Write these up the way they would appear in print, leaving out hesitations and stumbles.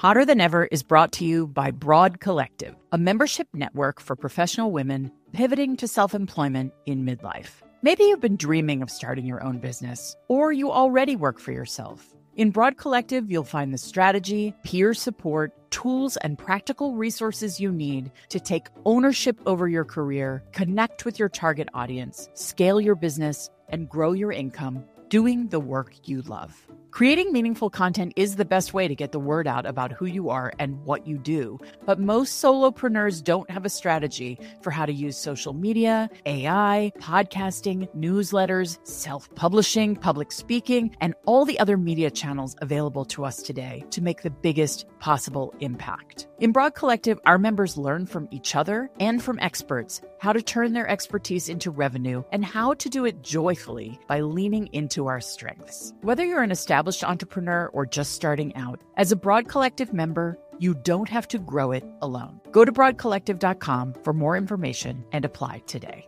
Hotter Than Ever is brought to you by Broad Collective, a membership network for professional women pivoting to self-employment in midlife. Maybe you've been dreaming of starting your own business, or you already work for yourself. In Broad Collective, you'll find the strategy, peer support, tools, and practical resources you need to take ownership over your career, connect with your target audience, scale your business, and grow your income doing the work you love. Creating meaningful content is the best way to get the word out about who you are and what you do, but most solopreneurs don't have a strategy for how to use social media, AI, podcasting, newsletters, self-publishing, public speaking, and all the other media channels available to us today to make the biggest possible impact. In Broad Collective, our members learn from each other and from experts how to turn their expertise into revenue and how to do it joyfully by leaning into our strengths. Whether you're an established entrepreneur or just starting out, as a Broad Collective member, you don't have to grow it alone. Go to broadcollective.com for more information and apply today.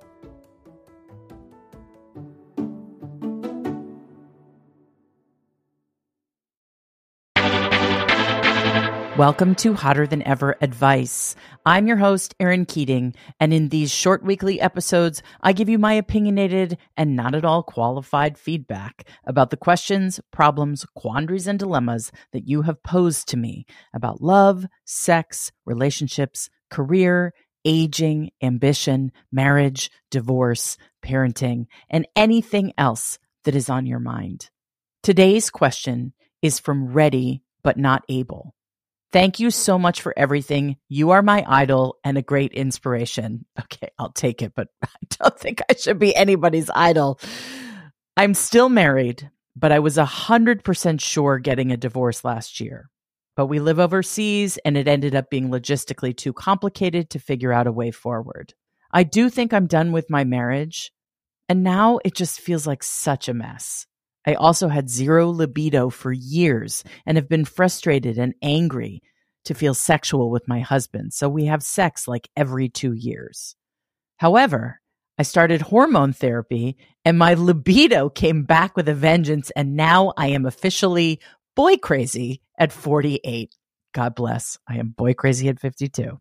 Welcome to Hotter Than Ever Advice. I'm your host, Erin Keating, and in these short weekly episodes, I give you my opinionated and not at all qualified feedback about the questions, problems, quandaries, and dilemmas that you have posed to me about love, sex, relationships, career, aging, ambition, marriage, divorce, parenting, and anything else that is on your mind. Today's question is from Ready But Not Able. Thank you so much for everything. You are my idol and a great inspiration. Okay, I'll take it, but I don't think I should be anybody's idol. I'm still married, but I was 100% sure getting a divorce last year. But we live overseas, and it ended up being logistically too complicated to figure out a way forward. I do think I'm done with my marriage, and now it just feels like such a mess. I also had zero libido for years and have been frustrated and angry to feel sexual with my husband, so we have sex like every 2 years. However, I started hormone therapy and my libido came back with a vengeance, and now I am officially boy crazy at 48. God bless. I am boy crazy at 52.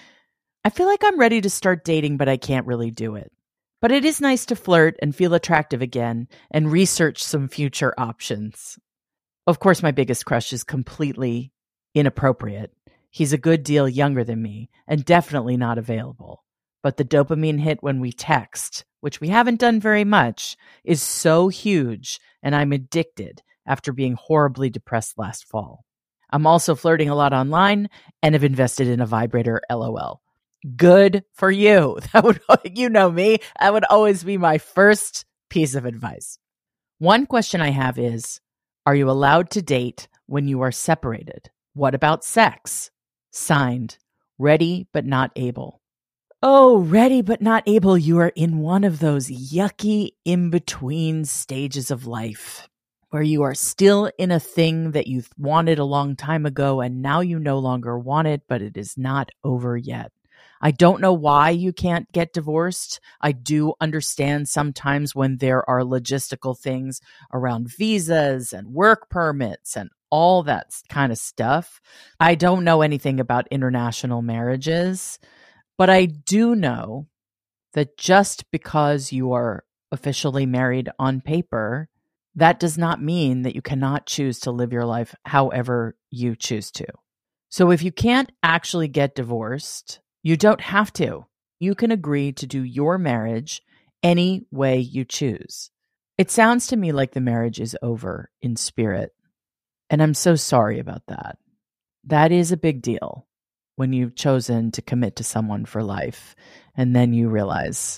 I feel like I'm ready to start dating, but I can't really do it. But it is nice to flirt and feel attractive again and research some future options. Of course, my biggest crush is completely inappropriate. He's a good deal younger than me and definitely not available. But the dopamine hit when we text, which we haven't done very much, is so huge, and I'm addicted after being horribly depressed last fall. I'm also flirting a lot online and have invested in a vibrator, LOL. Good for you. That would, you know me, that would always be my first piece of advice. One question I have is, are you allowed to date when you are separated? What about sex? Signed, Ready But Not Able. Oh, ready but not able. You are in one of those yucky in-between stages of life where you are still in a thing that you wanted a long time ago and now you no longer want it, but it is not over yet. I don't know why you can't get divorced. I do understand sometimes when there are logistical things around visas and work permits and all that kind of stuff. I don't know anything about international marriages, but I do know that just because you are officially married on paper, that does not mean that you cannot choose to live your life however you choose to. So if you can't actually get divorced, you don't have to. You can agree to do your marriage any way you choose. It sounds to me like the marriage is over in spirit, and I'm so sorry about that. That is a big deal when you've chosen to commit to someone for life, and then you realize,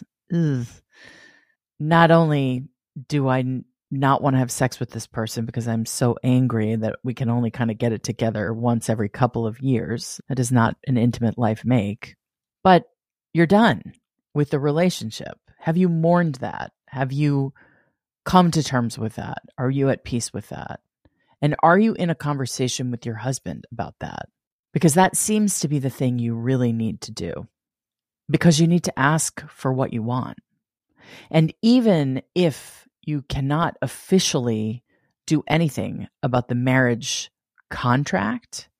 not only do I not want to have sex with this person because I'm so angry that we can only kind of get it together once every couple of years. That is not an intimate life make. But you're done with the relationship. Have you mourned that? Have you come to terms with that? Are you at peace with that? And are you in a conversation with your husband about that? Because that seems to be the thing you really need to do. Because you need to ask for what you want. And even if you cannot officially do anything about the marriage contract,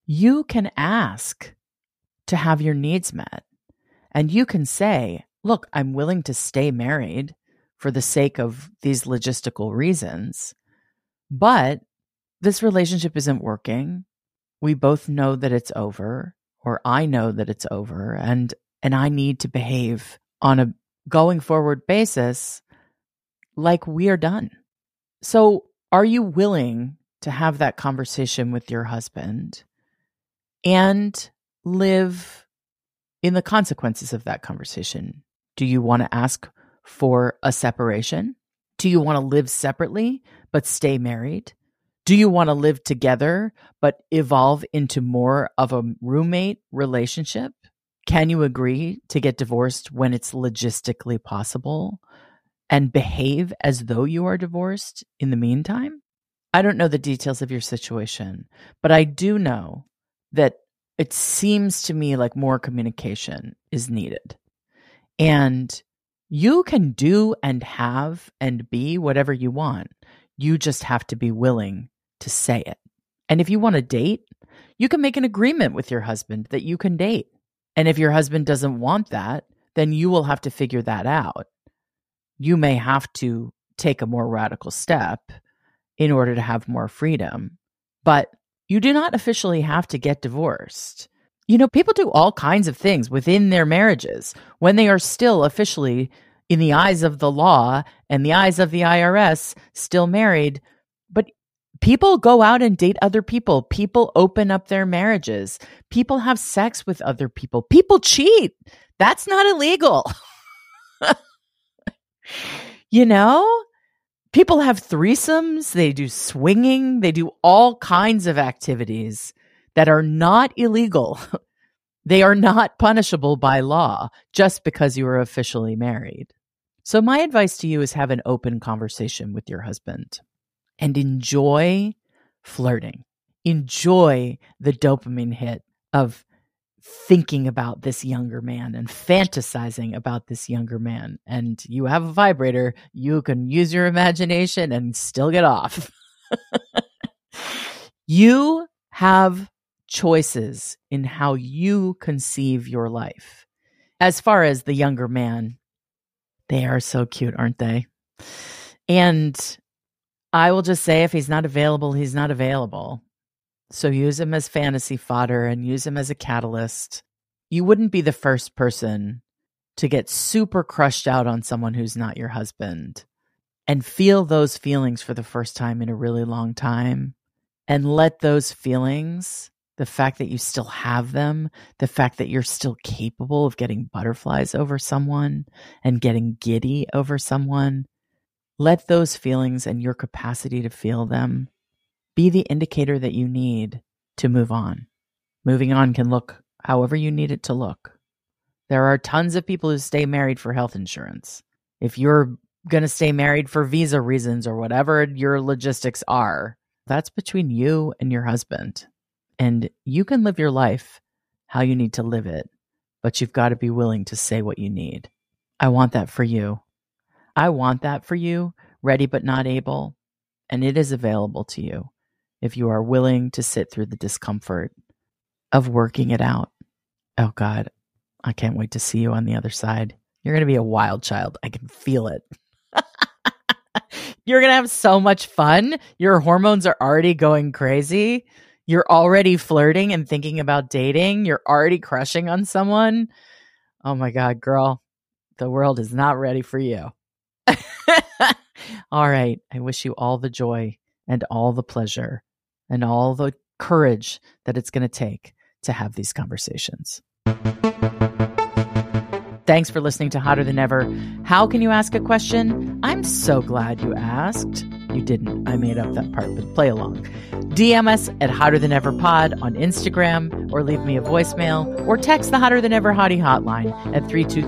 you can ask to have your needs met. And you can say, look, I'm willing to stay married for the sake of these logistical reasons, but this relationship isn't working. We both know that it's over, or I know that it's over, and I need to behave on a going forward basis like we are done. So are you willing to have that conversation with your husband and live in the consequences of that conversation? Do you want to ask for a separation? Do you want to live separately but stay married? Do you want to live together but evolve into more of a roommate relationship? Can you agree to get divorced when it's logistically possible and behave as though you are divorced in the meantime? I don't know the details of your situation, but I do know that it seems to me like more communication is needed. And you can do and have and be whatever you want. You just have to be willing to say it. And if you want to date, you can make an agreement with your husband that you can date. And if your husband doesn't want that, then you will have to figure that out. You may have to take a more radical step in order to have more freedom, but you do not officially have to get divorced. You know, people do all kinds of things within their marriages when they are still officially, in the eyes of the law and the eyes of the IRS, still married. But people go out and date other people. People open up their marriages. People have sex with other people. People cheat. That's not illegal. You know? People have threesomes. They do swinging. They do all kinds of activities that are not illegal. They are not punishable by law just because you are officially married. So my advice to you is have an open conversation with your husband and enjoy flirting. Enjoy the dopamine hit of thinking about this younger man and fantasizing about this younger man. And you have a vibrator, you can use your imagination and still get off. You have choices in how you conceive your life. As far as the younger man, they are so cute, aren't they? And I will just say, if he's not available, he's not available. So use him as fantasy fodder and use him as a catalyst. You wouldn't be the first person to get super crushed out on someone who's not your husband and feel those feelings for the first time in a really long time. And let those feelings, the fact that you still have them, the fact that you're still capable of getting butterflies over someone and getting giddy over someone, let those feelings and your capacity to feel them be the indicator that you need to move on. Moving on can look however you need it to look. There are tons of people who stay married for health insurance. If you're going to stay married for visa reasons or whatever your logistics are, that's between you and your husband. And you can live your life how you need to live it, but you've got to be willing to say what you need. I want that for you. I want that for you, ready but not able. And it is available to you if you are willing to sit through the discomfort of working it out. Oh God, I can't wait to see you on the other side. You're going to be a wild child. I can feel it. You're going to have so much fun. Your hormones are already going crazy. You're already flirting and thinking about dating. You're already crushing on someone. Oh my God, girl, the world is not ready for you. All right. I wish you all the joy and all the pleasure and all the courage that it's going to take to have these conversations. Thanks for listening to Hotter Than Ever. How can you ask a question? I'm so glad you asked. You didn't. I made up that part, but play along. DM us at Hotter Than Ever Pod on Instagram, or leave me a voicemail, or text the Hotter Than Ever Hottie hotline at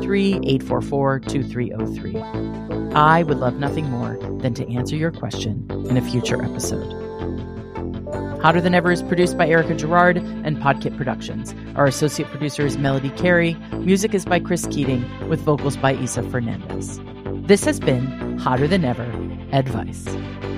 323-844-2303. I would love nothing more than to answer your question in a future episode. Hotter Than Ever is produced by Erica Gerard and Podkit Productions. Our associate producer is Melody Carey. Music is by Chris Keating, with vocals by Isa Fernandez. This has been Hotter Than Ever Advice.